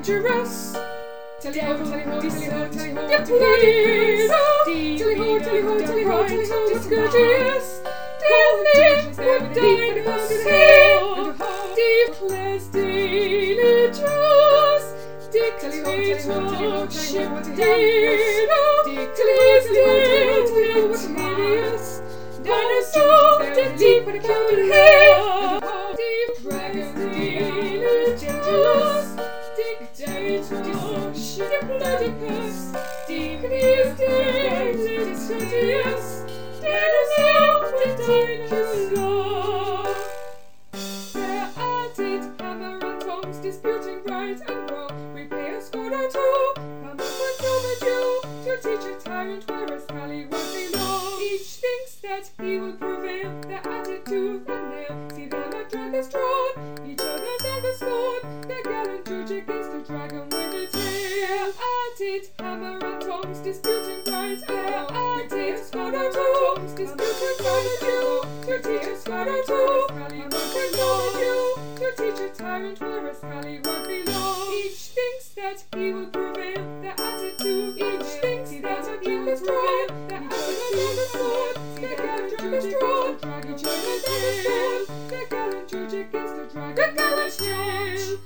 dangerous. Tally-ho, tally-ho, tally-ho, tally-ho, tally-ho, tally-ho, tally-ho, tally-ho, discourteous. Death would die in the sea. Declares daily just. Dictatorship, dictatorship, dinosaur, the deep covered hair. Dragons daily just. Dictatorship, bloody curse. Decrease daily discourteous. Dinosaur, the dinosaur. They're at it, hammer and tongs, disputing right and wrong. We pay a score or two, come upwards overdue, to teach a tyrant where a Scully won't belong. Each thinks that he will prevail, they're at it tooth and nail. See them at daggers drawn, each other's daggers sworn. Their gallant judge against the dragon with a tail. At it, hammer and tongs, disputing right and wrong. We pay a score or two, disputing right and wrong, to teach a score or two, come upwards overdue, to teach a tyrant where a Scully won't belong. Each thinks that he will prevail, they're at it too. Each thinks that he will prevail, they're at it too. The sword, their gallant judge drawn, each other's daggers drawn. Their gallant judge against the dragon, the gallant tail.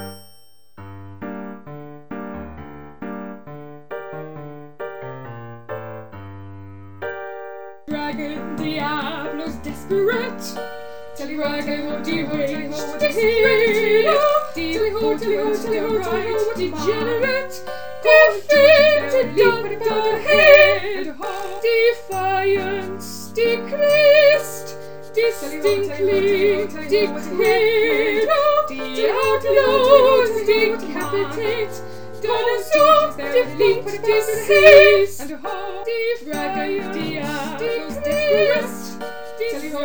Dragon Diablo's desperate. Tally-rago, deranged, desperate. Tally-ho, tally-ho, tally-ho, tally-ho, degenerate. Defeated, Dr. Head. Defiance decreased, distinctly dictate. The outlaws decapitate. Dinosaurs defeat, deceased. Dragon Diablo's desperate.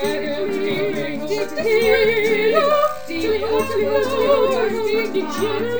Tally-ho, tally-ho, tally-ho, tally-ho, tally-ho, tally-ho, tally-ho, tally-ho,